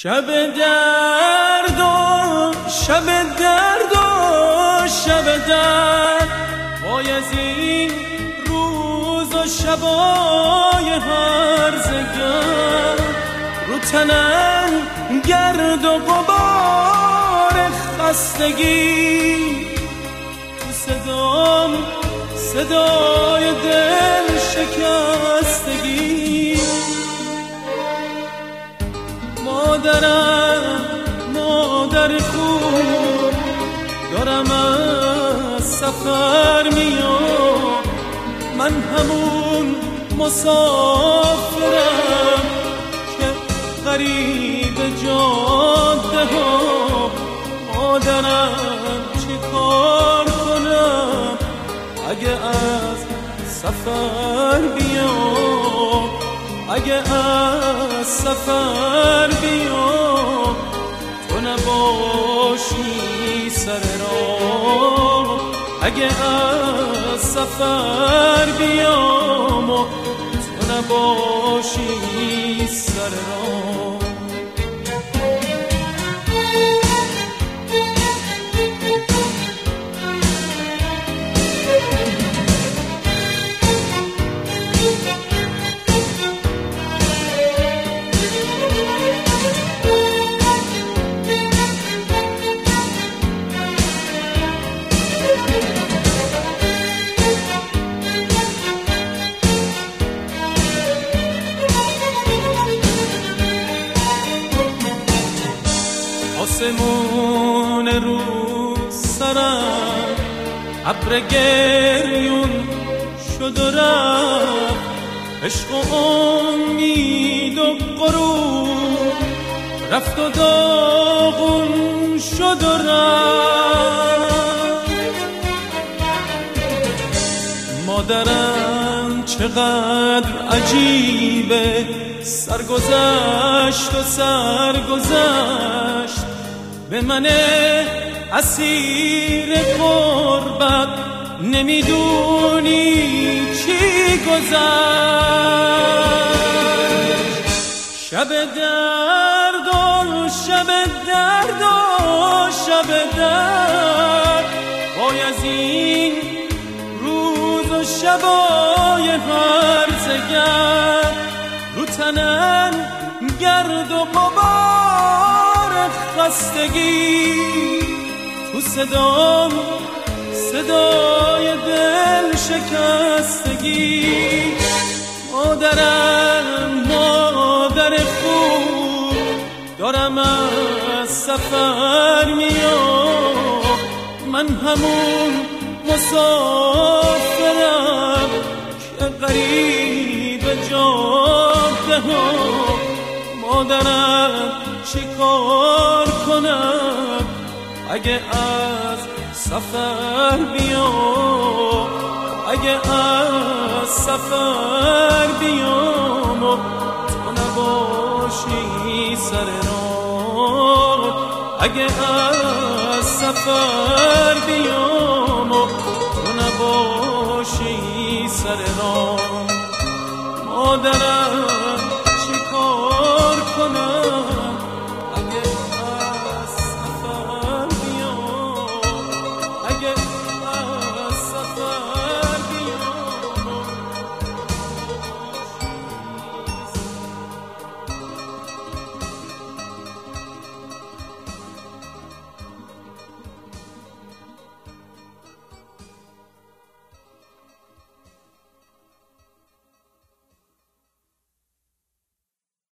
شب درد و شب درد و شب درد، وای از این روز و شبای هرزگرد، رو تنم گرد و غبار خستگی، تو صدام صدای دل شکستگی. مادرم مادر خوب، دارم از سفر میام، من همون مسافرم که غریب جاده ها. مادرم چه کار کنم اگه از سفر بیام، اگه از سفر بیام، تو نباشی سر راه. اگه از سفر بیام و تو نباشی سر راه. آسمون رو سرم ابر گریون شد و رفت، عشق و امید و غرور رفت و داغون شد و رفت. مادرم چقدر عجیبه، سرگذشت و سرگذشت، به من اسیر غربت نمیدونی چی گذشت. شب درد و شب درد و شب درد، وای از این روز و شبای هرزگرد، رو تنم گرد و غبار خستگی، تو صدام صدای دل شکستگی. مادرم مادر خوب، دارم از سفر میام، من همون مسافرم که غریب جاده ها. مادرم چی کار کنم اگه از سفر بیام، اگه از سفر بیام و تو نباشی سر راه. اگه از سفر بیام و تو نباشی سر راه. مادرم چی کار کنم